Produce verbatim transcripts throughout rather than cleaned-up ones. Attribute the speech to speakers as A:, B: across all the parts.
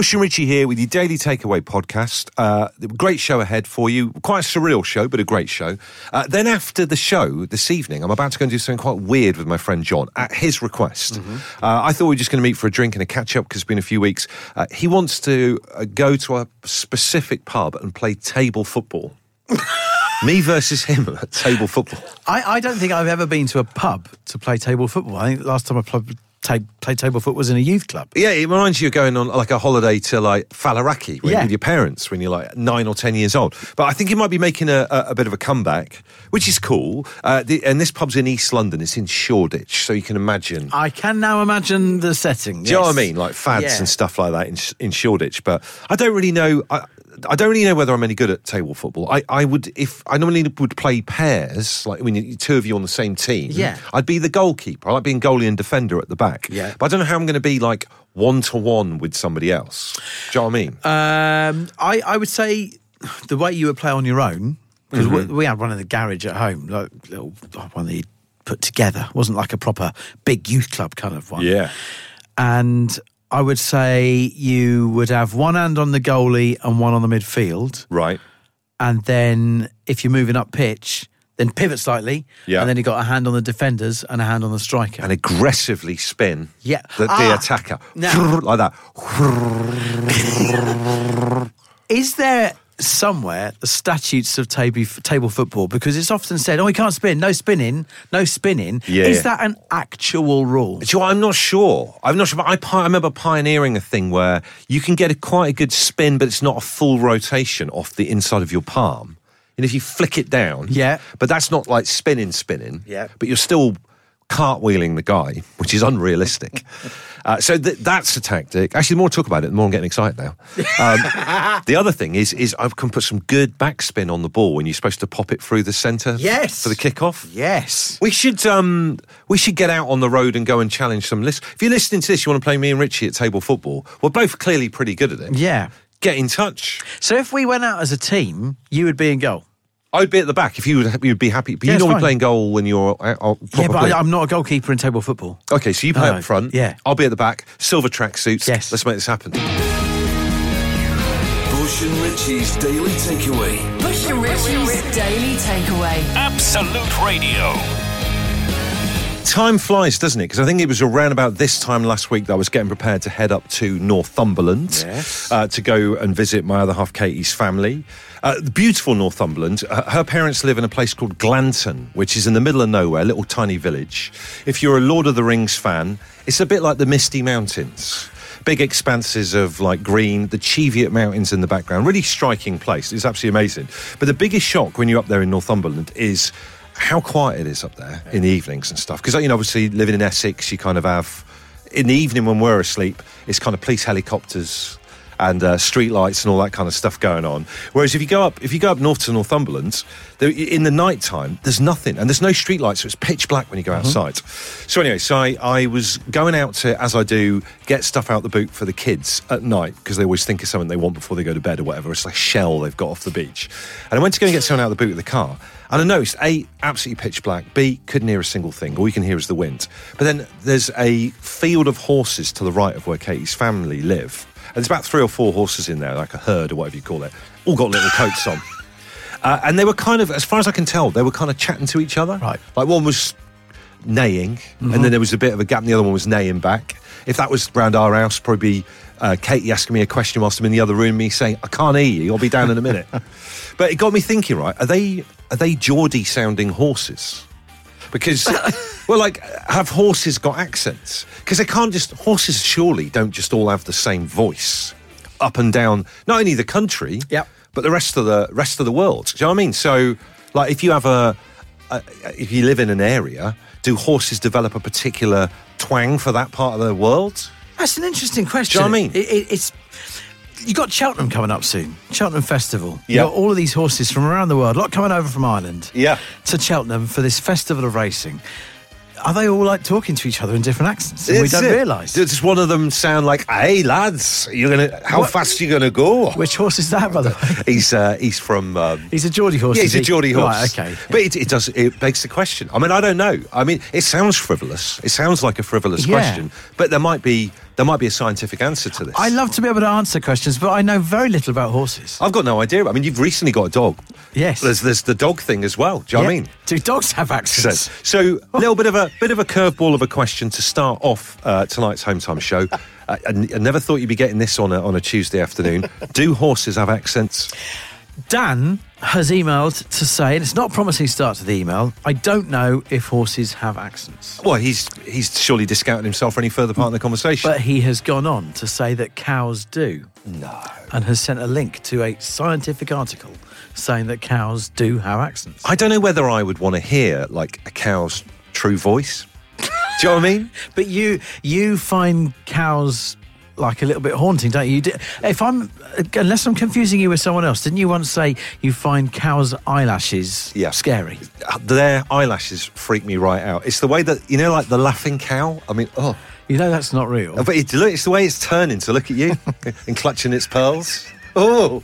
A: Bush and Richie here with your Daily Takeaway podcast. Uh, great show ahead for you. Quite a surreal show, but a great show. Uh, then after the show this evening, I'm about to go and do something quite weird with my friend John, at his request. Mm-hmm. Uh, I thought we were just going to meet for a drink and a catch-up because it's been a few weeks. Uh, he wants to uh, go to a specific pub and play table football. Me versus him at table football.
B: I, I don't think I've ever been to a pub to play table football. I think the last time I played... Ta- played table foot was in a youth club.
A: Yeah, it reminds you of going on like a holiday to like Faliraki yeah. with your parents when you're like nine or ten years old. But I think he might be making a, a, a bit of a comeback, which is cool. Uh, the, and this pub's in East London. It's in Shoreditch, so you can imagine.
B: I can now imagine the setting.
A: Do
B: yes.
A: you know what I mean? Like fads yeah. and stuff like that in, in Shoreditch. But I don't really know. I, I don't really know whether I'm any good at table football. I, I would, if I normally would play pairs, like when you, two of you on the same team.
B: Yeah.
A: I'd be the goalkeeper. I like being goalie and defender at the back.
B: Yeah.
A: But I don't know how I'm going to be like one to one with somebody else. Do you know what I mean?
B: Um, I, I would say the way you would play on your own, because mm-hmm. we, we had one in the garage at home, like little one that you put together. It wasn't like a proper big youth club kind of one.
A: Yeah.
B: And I would say you would have one hand on the goalie and one on the midfield.
A: Right.
B: And then if you're moving up pitch, then pivot slightly.
A: Yeah.
B: And then you got a hand on the defenders and a hand on the striker.
A: And aggressively spin
B: yeah.
A: the,
B: ah,
A: the attacker.
B: Now,
A: like that.
B: Is there somewhere the statutes of table, table football? Because it's often said, oh, you can't spin, no spinning, no spinning.
A: Yeah,
B: is
A: yeah.
B: that an actual rule?
A: Do you know what? I'm not sure. I'm not sure. But I, I remember pioneering a thing where you can get a quite a good spin, but it's not a full rotation off the inside of your palm. And if you flick it down,
B: yeah.
A: but that's not like spinning, spinning.
B: Yeah.
A: But you're still cartwheeling the guy, which is unrealistic. uh, so th- that's a tactic. Actually, the more I talk about it, the more I'm getting excited now. Um, the other thing is, is I can put some good backspin on the ball when you're supposed to pop it through the centre.
B: Yes.
A: For the kickoff.
B: Yes.
A: We should um, we should get out on the road and go and challenge some lists. If you're listening to this, you want to play me and Richie at table football. We're both clearly pretty good at it.
B: Yeah.
A: Get in touch.
B: So if we went out as a team, you would be in goal.
A: I'd be at the back if you would, you'd be happy. But
B: yeah,
A: you normally
B: fine.
A: playing goal when you're out. Uh,
B: yeah, but I, I'm not a goalkeeper in table football.
A: Okay, so you play
B: no.
A: up front.
B: Yeah.
A: I'll be at the back. Silver tracksuits.
B: Yes.
A: Let's make this happen.
C: Bush and Richie's Daily Takeaway.
D: Bush and Richie's Daily Takeaway.
C: Absolute Radio.
A: Time flies, doesn't it? Because I think it was around about this time last week that I was getting prepared to head up to Northumberland
B: yes.
A: uh, to go and visit my other half, Katie's family. Uh, the beautiful Northumberland. Uh, her parents live in a place called Glanton, which is in the middle of nowhere, a little tiny village. If you're a Lord of the Rings fan, it's a bit like the Misty Mountains. Big expanses of like green, the Cheviot Mountains in the background. Really striking place. It's absolutely amazing. But the biggest shock when you're up there in Northumberland is how quiet it is up there in the evenings and stuff. Because, you know, obviously living in Essex, you kind of have, in the evening when we're asleep, it's kind of police helicopters and uh, street lights and all that kind of stuff going on. Whereas if you go up, if you go up north to Northumberland, there, in the night time, there's nothing, and there's no street lights, so it's pitch black when you go outside. Mm-hmm. So anyway, so I, I was going out to, as I do, get stuff out the boot for the kids at night because they always think of something they want before they go to bed or whatever. It's like a shell they've got off the beach, and I went to go and get something out of the boot of the car. And I noticed, A, absolutely pitch black, B, couldn't hear a single thing, all you can hear is the wind. But then there's a field of horses to the right of where Katie's family live. And there's about three or four horses in there, like a herd or whatever you call it, all got little coats on. Uh, and they were kind of, as far as I can tell, they were kind of chatting to each other.
B: Right.
A: Like one was neighing, mm-hmm. and then there was a bit of a gap, and the other one was neighing back. If that was round our house, probably be uh, Katie asking me a question whilst I'm in the other room, me saying, I can't hear you, I'll be down in a minute. But it got me thinking, right, are they are they Geordie-sounding horses? Because, well, like, have horses got accents? Because they can't just, horses surely don't just all have the same voice up and down, not only the country,
B: yep.
A: but the rest of the rest of the world. Do you know what I mean? So, like, if you have a, a if you live in an area, do horses develop a particular twang for that part of the world?
B: That's an interesting question.
A: Do you know what I mean?
B: It, it, it's you got Cheltenham coming up soon, Cheltenham Festival. You
A: Yep.
B: got all of these horses from around the world, a lot coming over from Ireland,
A: Yeah.
B: to Cheltenham for this festival of racing. Are they all like talking to each other in different accents? And we
A: It's
B: don't
A: it.
B: realise.
A: Does one of them sound like, "Hey lads, you're gonna? How
B: What?
A: fast are you gonna go?"
B: Which horse is that, by the way?
A: He's uh, he's from. Um,
B: He's a Geordie horse.
A: yeah,
B: is
A: he's a
B: he?
A: Geordie horse.
B: Right, okay.
A: But it, it does. It begs the question. I mean, I don't know. I mean, it sounds frivolous. It sounds like a frivolous
B: Yeah.
A: question. But there might be there might be a scientific answer to this.
B: I love to be able to answer questions, but I know very little about horses.
A: I've got no idea. I mean, you've recently got a dog.
B: Yes.
A: There's, there's the dog thing as well. Do you know what I mean?
B: Do dogs have accents?
A: So, so a little bit of a bit of a curveball of a question to start off uh, tonight's Home Time show. Uh, I, I never thought you'd be getting this on a, on a Tuesday afternoon. Do horses have accents?
B: Dan has emailed to say, and it's not a promising start to the email, I don't know if horses have accents.
A: Well, he's he's surely discounted himself for any further part in the conversation.
B: But he has gone on to say that cows do.
A: No.
B: And has sent a link to a scientific article saying that cows do have accents.
A: I don't know whether I would want to hear, like, a cow's true voice. Do you know what I mean?
B: But you you find cows like a little bit haunting, don't you? If I'm, unless I'm confusing you with someone else, didn't you once say you find cows' eyelashes
A: Yeah.
B: scary?
A: Their eyelashes freak me right out. It's the way that, you know, like the laughing cow? I mean, oh.
B: You know that's not real.
A: But it, look, it's the way it's turning to look at you and clutching its pearls. Oh.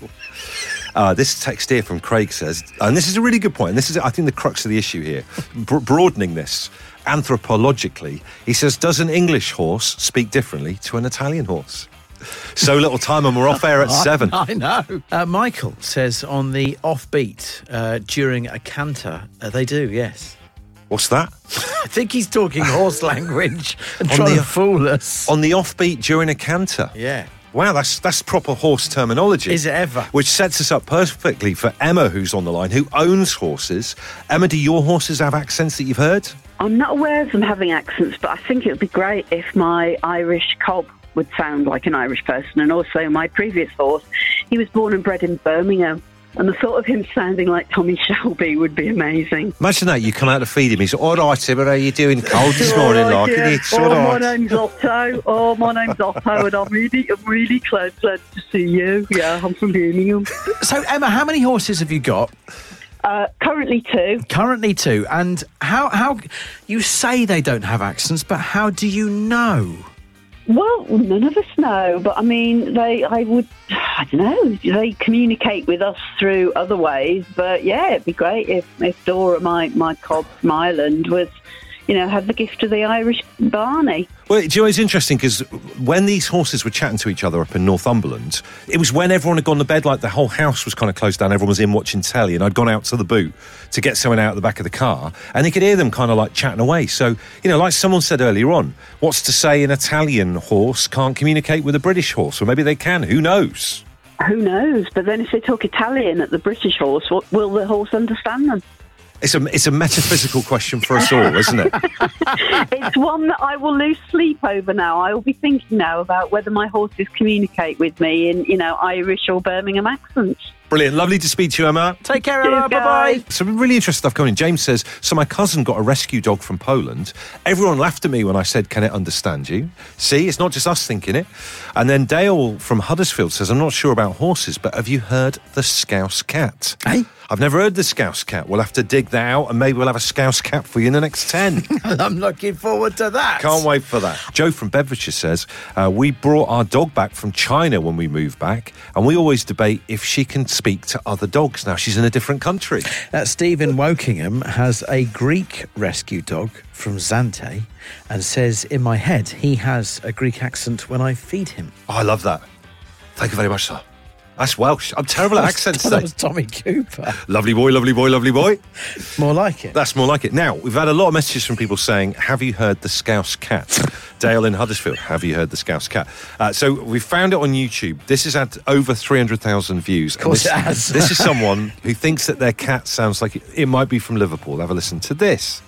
A: Uh, this text here from Craig says, and this is a really good point, and this is, I think, the crux of the issue here, Bro- broadening this anthropologically. He says, does an English horse speak differently to an Italian horse? So little time and we're off air at seven.
B: I know. Uh, Michael says on the offbeat uh, during a canter, uh, they do, yes.
A: What's that?
B: I think he's talking horse language and
A: On
B: trying
A: the-
B: to fool us.
A: On the offbeat during a canter.
B: Yeah.
A: Wow, that's that's proper horse terminology.
B: Is it ever?
A: Which sets us up perfectly for Emma, who's on the line, who owns horses. Emma, do your horses have accents that you've heard?
E: I'm not aware of them having accents, but I think it would be great if my Irish cob would sound like an Irish person. And also my previous horse, he was born and bred in Birmingham. And the thought of him sounding like Tommy Shelby would be amazing.
A: Imagine that, you come out to feed him, he's all right, Emma, how are you doing? Cold this morning,
E: All right,
A: like,
E: yeah.
A: it's
E: oh,
A: all
E: my
A: right.
E: name's Otto. Oh, my name's Otto, and I'm really, I'm really glad, glad to see you. Yeah, I'm from Birmingham.
B: So, Emma, how many horses have you got?
E: Uh, currently two.
B: Currently two. And how, how, you say they don't have accents, but how do you know?
E: Well, none of us know, but I mean, they, I would, I don't know, they communicate with us through other ways, but yeah, it'd be great if, if Dora, my, my cob from Ireland, was, you know, had the gift of the Irish Barney.
A: Well, do you know, it's interesting because when these horses were chatting to each other up in Northumberland, it was when everyone had gone to bed, like the whole house was kind of closed down, everyone was in watching telly, and I'd gone out to the boot to get someone out of the back of the car, and you could hear them kind of like chatting away. So, you know, like someone said earlier on, what's to say an Italian horse can't communicate with a British horse? Or maybe they can, who knows?
E: Who knows? But then if they talk Italian at the British horse, what, will the horse understand them?
A: It's a, it's a metaphysical question for us all, isn't it?
E: It's one that I will lose sleep over now. I will be thinking now about whether my horses communicate with me in, you know, Irish or Birmingham accents.
A: Brilliant. Lovely to speak to you, Emma.
B: Take care,
E: Cheers,
B: Emma. Bye-bye.
E: guys.
A: Some really interesting stuff coming in. James says, so my cousin got a rescue dog from Poland. Everyone laughed at me when I said, can it understand you? See, it's not just us thinking it. And then Dale from Huddersfield says, I'm not sure about horses, but have you heard the Scouse cat?
B: Hey?
A: I've never heard the Scouse cat. We'll have to dig that out and maybe we'll have a Scouse cat for you in the next ten.
B: I'm looking forward to that.
A: Can't wait for that. Joe from Bedfordshire says, uh, we brought our dog back from China when we moved back, and we always debate if she can speak to other dogs. Now she's in a different country.
B: Uh, Stephen Wokingham has a Greek rescue dog from Zante and says, in my head, he has a Greek accent when I feed him.
A: Oh, I love that. Thank you very much, sir. That's Welsh. I'm terrible at accents
B: That
A: today.
B: was Tommy Cooper.
A: Lovely boy, lovely boy, lovely boy.
B: More like it.
A: That's more like it. Now, we've had a lot of messages from people saying, have you heard the Scouse cat? Dale in Huddersfield, have you heard the Scouse cat? Uh, so we found it on YouTube. This has had over three hundred thousand views.
B: Of course
A: this,
B: it has.
A: This is someone who thinks that their cat sounds like it, it might be from Liverpool. Have a listen to this.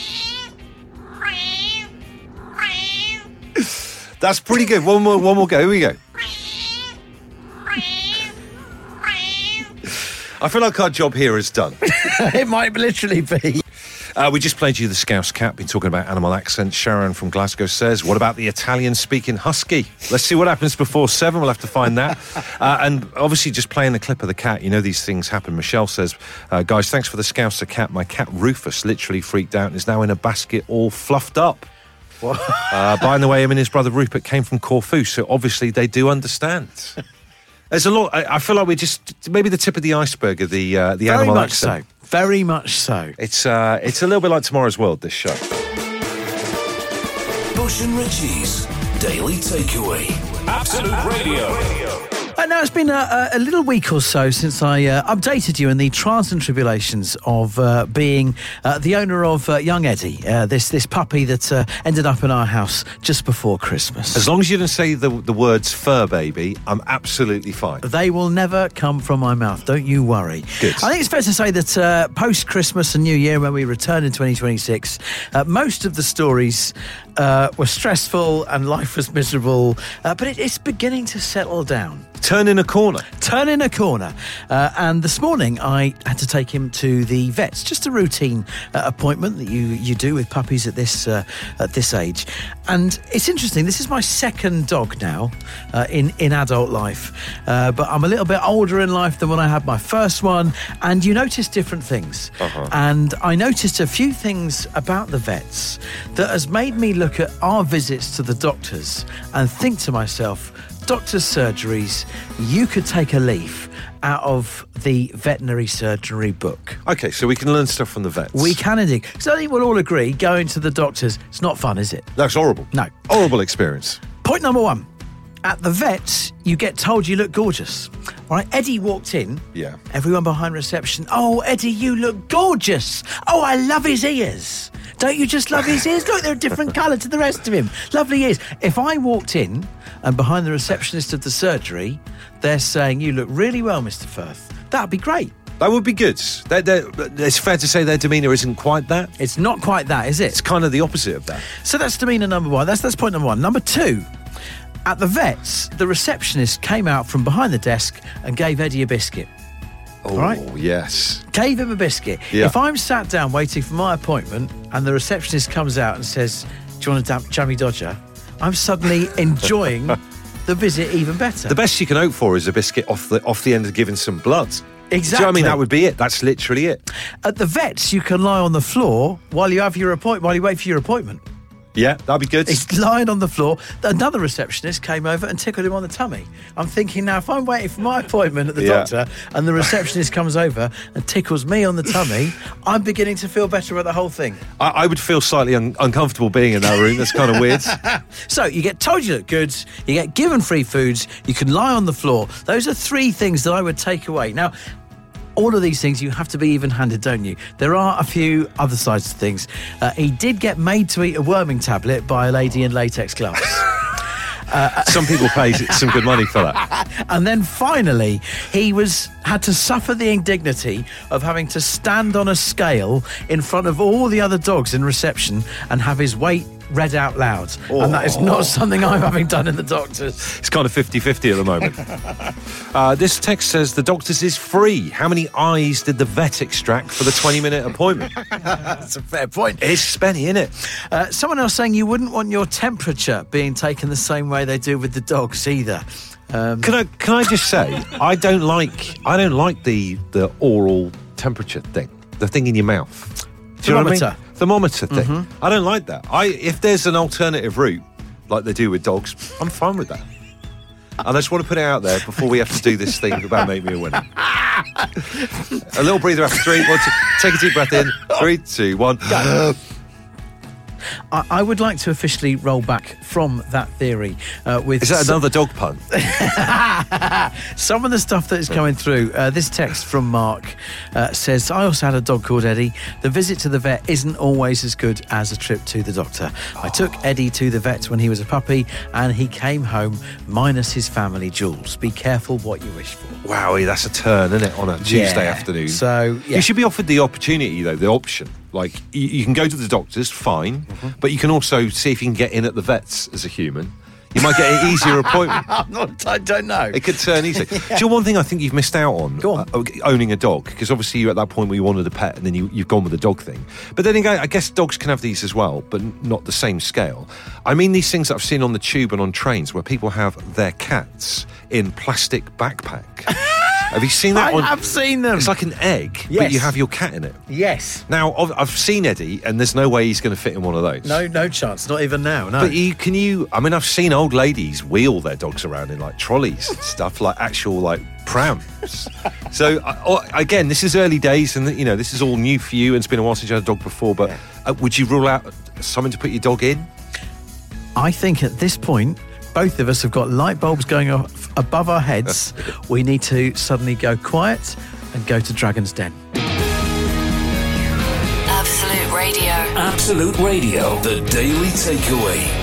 A: That's pretty good. One more, one more go. Here we go. I feel like our job here is done.
B: It might literally be.
A: Uh, we just played you the Scouse cat, been talking about animal accents. Sharon from Glasgow says, what about the Italian-speaking husky? Let's see what happens before seven. We'll have to find that. uh, and obviously just playing the clip of the cat, you know these things happen. Michelle says, uh, guys, thanks for the Scouser cat. My cat Rufus literally freaked out and is now in a basket all fluffed up. uh, by the way, him and his brother Rupert came from Corfu, so obviously they do understand. There's a lot. I, I feel like we're just maybe the tip of the iceberg of the uh, the
B: Very
A: animal
B: much
A: accent.
B: so. Very much so.
A: It's uh, it's a little bit like Tomorrow's World. This show.
C: Bush and Richie's Daily Takeaway.
F: Absolute Radio.
B: Uh, now, it's been a, a little week or so since I uh, updated you in the trials and tribulations of uh, being uh, the owner of uh, young Eddie, uh, this this puppy that uh, ended up in our house just before Christmas.
A: As long as you didn't say the, the words fur baby, I'm absolutely fine.
B: They will never come from my mouth, don't you worry.
A: Good.
B: I think it's fair to say that uh, post-Christmas and New Year, when we return in twenty twenty-six, uh, most of the stories uh, were stressful and life was miserable, uh, but it, it's beginning to settle down.
A: Turning a corner.
B: Turning a corner. Uh, and this morning I had to take him to the vets, just a routine uh, appointment that you, you do with puppies at this uh, at this age. And it's interesting, this is my second dog now uh, in, in adult life. Uh, but I'm a little bit older in life than when I had my first one. And you notice different things.
A: Uh-huh.
B: And I noticed a few things about the vets that has made me look at our visits to the doctors and think to myself, doctor's surgeries, you could take a leaf out of the veterinary surgery book.
A: Okay, so we can learn stuff from the vets.
B: We can indeed. So I think we'll all agree, going to the doctors, it's not fun, is it?
A: That's horrible.
B: No.
A: Horrible experience.
B: Point number one. At the vets, you get told you look gorgeous. All right, Eddie walked in.
A: Yeah.
B: Everyone behind reception, oh, Eddie, you look gorgeous. Oh, I love his ears. Don't you just love his ears? Look, they're a different colour to the rest of him. Lovely ears. If I walked in and behind the receptionist of the surgery, they're saying, you look really well, Mister Firth, that'd be great.
A: That would be good. They're, they're, it's fair to say their demeanour isn't quite that.
B: It's not quite that, is it?
A: It's kind of the opposite of that.
B: So that's demeanour number one. That's, that's point number one. Number two, at the vets, the receptionist came out from behind the desk and gave Eddie a biscuit.
A: Oh,
B: right?
A: yes.
B: Gave him a biscuit.
A: Yeah.
B: If I'm sat down waiting for my appointment and the receptionist comes out and says, do you want a damp jammy dodger? I'm suddenly enjoying the visit even better.
A: The best you can hope for is a biscuit off the off the end of giving some blood.
B: Exactly.
A: Do you know what I mean? That would be it. That's literally it.
B: At the vets, you can lie on the floor while you have your appointment, while you wait for your appointment.
A: Yeah, that'd be good.
B: He's lying on the floor. Another receptionist came over and tickled him on the tummy. I'm thinking, now, if I'm waiting for my appointment at the
A: Yeah.
B: doctor and the receptionist comes over and tickles me on the tummy, I'm beginning to feel better about the whole thing.
A: I, I would feel slightly un- uncomfortable being in that room. That's kind of weird.
B: So you get told you look good, you get given free foods, you can lie on the floor. Those are three things that I would take away. Now, all of these things, you have to be even-handed, don't you? There are a few other sides to things. Uh, he did get made to eat a worming tablet by a lady in latex gloves.
A: Some people pay some good money for that.
B: And then finally, he was had to suffer the indignity of having to stand on a scale in front of all the other dogs in reception and have his weight read out loud.
A: Oh.
B: And that is not something I'm having done in the doctors.
A: It's kind of fifty-fifty at the moment. uh, this text says the doctor's is free. How many eyes did the vet extract for the twenty-minute appointment?
B: That's a fair point.
A: It's spenny, isn't it?
B: Uh, someone else saying you wouldn't want your temperature being taken the same way they do with the dogs either. Um,
A: Can I can I just say I don't like I don't like the the oral temperature thing, the thing in your mouth. Do you know what I mean?
B: Thermometer.
A: Thermometer thing. I don't like that. I if there's an alternative route like they do with dogs, I'm fine with that. And I just want to put it out there before we have to do this thing about Make Me a Winner. A little breather after three. One, two, take a deep breath in. Three, two, one. Go.
B: I, I would like to officially roll back from that theory uh, with
A: Is that
B: some-
A: another dog pun?
B: Some of the stuff that is coming through. Uh, this text from Mark uh, says, I also had a dog called Eddie. The visit to the vet isn't always as good as a trip to the doctor. I took Eddie to the vet when he was a puppy and he came home minus his family jewels. Be careful what you wish for.
A: Wow, that's a turn, isn't it, on a Tuesday
B: Yeah.
A: afternoon?
B: So, yeah.
A: You should be offered the opportunity, though, the option. Like, you, you can go to the doctors, fine,
B: Mm-hmm.
A: but you can also see if you can get in at the vets as a human. You might get an easier appointment.
B: I'm not, I don't know.
A: It could turn easy. Do you know one thing I think you've missed out on?
B: Go on.
A: Uh, owning a dog, because obviously you're at that point where you wanted a pet and then you, you've gone with the dog thing. But then again, I guess dogs can have these as well, but not the same scale. I mean these things that I've seen on the tube and on trains where people have their cats in plastic backpack. Have you seen that?
B: I
A: on,
B: have seen them.
A: It's like an egg, but
B: Yes.
A: you have your cat in it.
B: Yes.
A: Now, I've I've seen Eddie, and there's no way he's going to fit in one of those.
B: No, no chance. Not even now, no.
A: But you, can you, I mean, I've seen old ladies wheel their dogs around in like trolleys and stuff, like actual like prams. So, uh, again, this is early days and, you know, this is all new for you and it's been a while since you had a dog before, but uh, would you rule out something to put your dog in?
B: I think at this point, both of us have got light bulbs going off above our heads. We need to suddenly go quiet and go to Dragon's Den.
D: Absolute Radio.
C: Absolute Radio. The Daily Takeaway.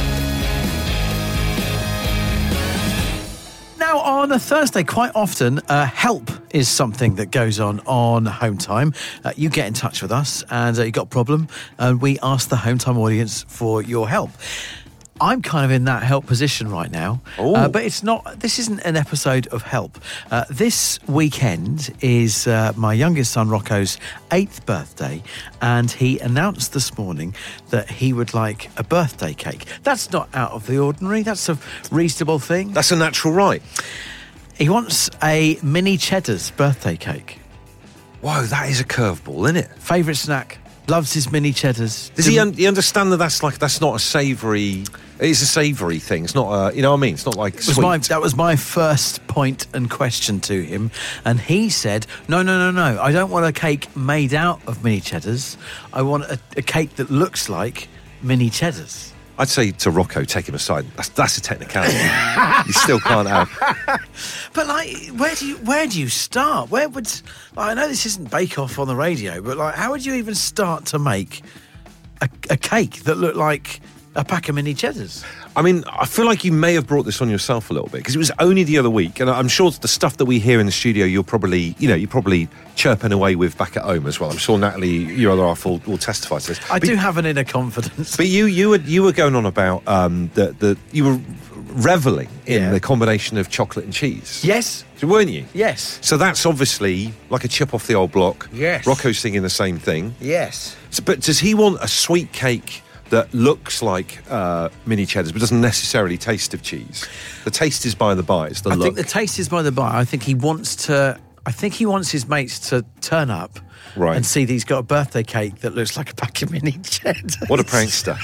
B: Now, on a Thursday, quite often, uh, help is something that goes on on Home Time. Uh, you get in touch with us and uh, you got a problem, and we ask the Home Time audience for your help. I'm kind of in that help position right now, uh, but it's not. This isn't an episode of help. Uh, this weekend is uh, my youngest son Rocco's eighth birthday, and he announced this morning that he would like a birthday cake. That's not out of the ordinary. That's a reasonable thing.
A: That's a natural right.
B: He wants a mini Cheddar's birthday cake.
A: Whoa, that is a curveball, isn't it?
B: Favourite snack. Loves his mini Cheddars.
A: Does he, un- he understand that that's like that's not a savoury? It's a savoury thing. It's not a, you know what I mean? It's not like
B: It was
A: sweet.
B: my, that was my first point and question to him, and he said, "No, no, no, no. I don't want a cake made out of mini Cheddars. I want a, a cake that looks like mini Cheddars."
A: I'd say to Rocco, take him aside. That's, that's a technicality. You still can't have.
B: But like, where do you where do you start? Where would like, I know this isn't Bake Off on the radio, but like, how would you even start to make a, a cake that looked like a pack of mini Cheddars?
A: I mean, I feel like you may have brought this on yourself a little bit, because it was only the other week, and I'm sure the stuff that we hear in the studio, you're probably, you know, you're probably chirping away with back at home as well. I'm sure Natalie, your other half, will, will testify to this.
B: I
A: but,
B: do have an inner confidence.
A: But you, you were, you were going on about um, the, the, you were revelling in
B: Yeah.
A: the combination of chocolate and cheese.
B: Yes.
A: Weren't you?
B: Yes.
A: So that's obviously like a chip off the old block.
B: Yes.
A: Rocco's thinking the same thing.
B: Yes.
A: So, but does he want a sweet cake that looks like uh, mini Cheddars but doesn't necessarily taste of cheese? The taste is by the by, it's the
B: I
A: look.
B: think the taste is by the by. I think he wants to. I think he wants his mates to turn up
A: Right.
B: and see that he's got a birthday cake that looks like a pack of mini Cheddars.
A: What a prankster.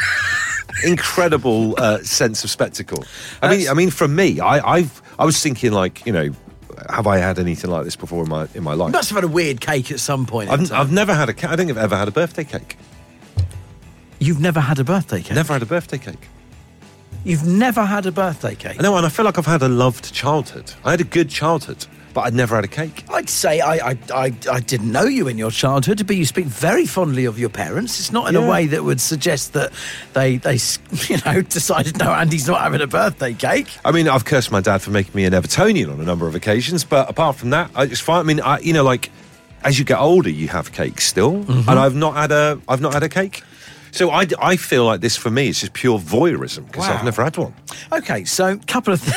A: Incredible uh, sense of spectacle. I mean, I mean, for me, I, I've I was thinking like, you know, have I had anything like this before in my in my life?
B: You must have had a weird cake at some point. in
A: I've,
B: time.
A: I've never had a. ca- I don't think I've ever had a birthday cake.
B: You've never had a birthday cake.
A: Never had a birthday cake.
B: You've never had a birthday cake.
A: I know, and I feel like I've had a loved childhood. I had a good childhood, but I'd never had a cake.
B: I'd say I, I, I, I didn't know you in your childhood, but you speak very fondly of your parents. It's not in
A: Yeah.
B: a way that would suggest that they, they, you know, decided, no, Andy's not having a birthday cake.
A: I mean, I've cursed my dad for making me an Evertonian on a number of occasions, but apart from that, I just fine. I mean, I, you know, like as you get older, you have cakes still,
B: Mm-hmm.
A: and I've not had a, I've not had a cake. So I, I feel like this for me is just pure voyeurism because
B: Wow.
A: I've never had one.
B: Okay, so couple of th-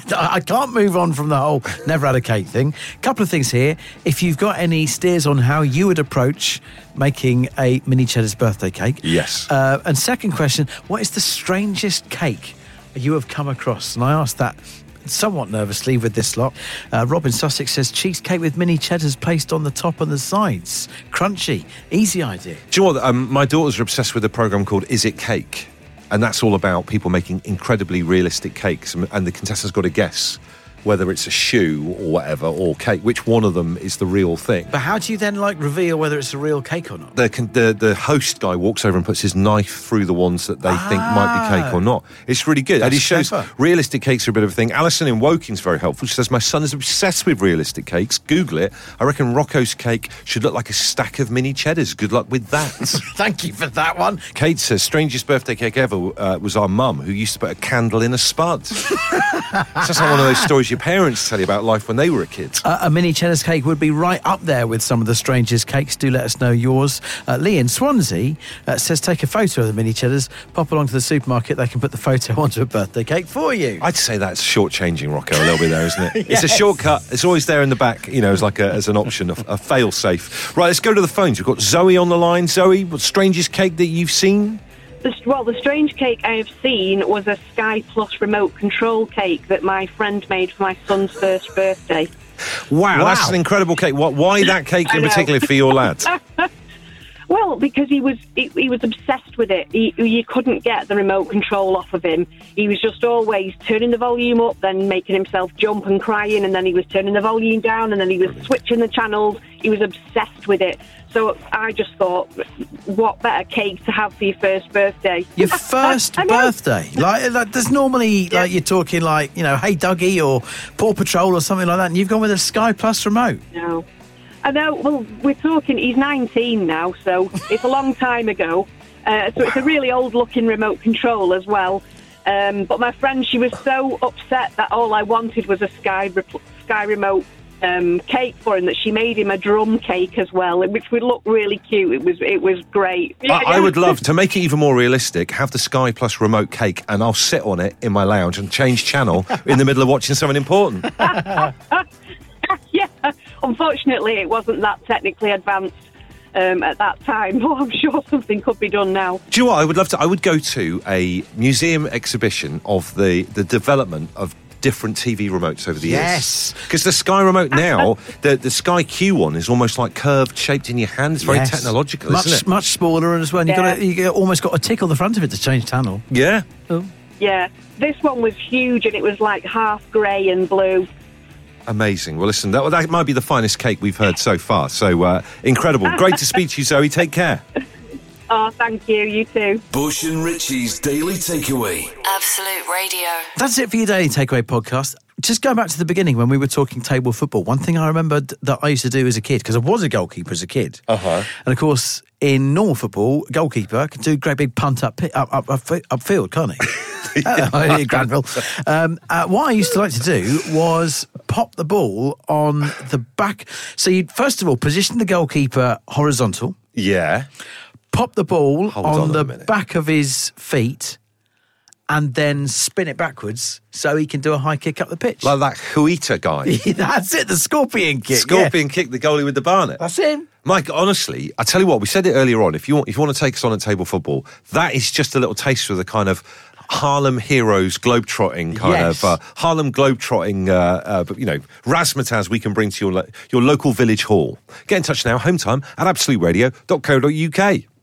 B: I can't move on from the whole never had a cake thing. Couple of things here. If you've got any steers on how you would approach making a mini Cheddar's birthday cake.
A: Yes.
B: Uh, and second question, what is the strangest cake you have come across? And I asked that somewhat nervously with this lot. Uh, Robin Sussex says cheesecake with mini Cheddars placed on the top and the sides. Crunchy. Easy idea.
A: Do you know what? Um, my daughters are obsessed with a program called Is It Cake? And that's all about people making incredibly realistic cakes, and and the contestant's got to guess whether it's a shoe or whatever, or cake, which one of them is the real thing.
B: But how do you then like reveal whether it's a real cake or not?
A: The, con- the the host guy walks over and puts his knife through the ones that they think might be cake or not. It's really good. And he
B: That's
A: shows
B: clever.
A: realistic cakes are a bit of a thing. Alison in Woking's very helpful. She says, my son is obsessed with realistic cakes. Google it. I reckon Rocco's cake should look like a stack of mini Cheddars. Good luck with that.
B: Thank you for that one.
A: Kate says, strangest birthday cake ever uh, was our mum, who used to put a candle in a spud. It's just like one of those stories your parents tell you about life when they were a kid.
B: Uh, a mini Cheddar's cake would be right up there with some of the strangest cakes. Do let us know yours. Uh, Lee in Swansea uh, says take a photo of the mini Cheddars, pop along to the supermarket, they can put the photo onto a birthday cake for you.
A: I'd say that's shortchanging Rocco a little bit there, isn't it? It's a shortcut. It's always there in the back, you know, as like a, as an option, a, a fail-safe. Right, let's go to the phones. We've got Zoe on the line. Zoe, what's the strangest cake that you've seen?
G: The, well, the strange cake I have seen was a Sky Plus remote control cake that my friend made for my son's first birthday.
A: Wow,
B: Wow.
A: that's an incredible cake. What? Why that cake
G: I
A: in
G: know.
A: particular for your lad?
G: Well, because he was he, he was obsessed with it. He, you couldn't get the remote control off of him. He was just always turning the volume up, then making himself jump and crying, and then he was turning the volume down, and then he was switching the channels. He was obsessed with it. So I just thought, what better cake to have for your first birthday?
B: Your first
G: I know.
B: birthday? Like, like, there's normally,
G: Yeah.
B: like, you're talking like, you know, Hey Dougie or Paw Patrol or something like that, and you've gone with a Sky Plus remote.
G: No. I know, well, we're talking, he's nineteen now, so it's a long time ago. Uh, so it's a really old-looking remote control as well. Um, but my friend, she was so upset that all I wanted was a Sky, re- Sky remote um, cake for him that she made him a drum cake as well, which would look really cute. It was it was great.
A: I, I would love to make it even more realistic. Have the Sky Plus remote cake, and I'll sit on it in my lounge and change channel in the middle of watching something important.
G: Yeah, unfortunately, it wasn't that technically advanced um, at that time, but I'm sure something could be done now.
A: Do you know what? I would love to. I would go to a museum exhibition of the, the development of different T V remotes over the
B: Yes.
A: years. Because the Sky remote now, the, the Sky Q one is almost like curved, shaped in your hand. It's very
B: Yes.
A: technological,
B: much,
A: isn't it?
B: Much smaller as well. And
G: Yeah.
B: you've got a, you almost got a tick on the front of it to change channel.
A: Yeah.
G: Yeah, this one was huge, and it was like half grey and blue.
A: Amazing. Well, listen, that, that might be the finest cake we've heard so far. So uh, incredible. Great to speak to you, Zoe. Take care.
G: Oh, thank you. You too.
C: Bush and Richie's Daily Takeaway.
D: Absolute Radio.
B: That's it for your Daily Takeaway podcast. Just going back to the beginning when we were talking table football, one thing I remembered that I used to do as a kid, because I was a goalkeeper as a kid.
A: Uh-huh.
B: And of course, in normal football, a goalkeeper can do a great big punt up up up, up upfield, can't he? Hello, Granville. Um, uh, what I used to like to do was pop the ball on the back. So you'd first of all position the goalkeeper horizontal,
A: Yeah.
B: pop the ball
A: Hold
B: on,
A: on a
B: the
A: minute.
B: back of his feet, and then spin it backwards so he can do a high kick up the pitch.
A: Like that Huita guy.
B: That's it, the scorpion kick.
A: Scorpion kick, the goalie with the barnet.
B: Yeah. That's him.
A: Mike, honestly, I tell you what, we said it earlier on. If you want, if you want to take us on at table football, that is just a little taster of the kind of Harlem Heroes globetrotting kind
B: Yes.
A: of uh, Harlem globetrotting, uh, uh, you know, razzmatazz we can bring to your lo- your local village hall. Get in touch now, home time at absolute radio dot co dot uk.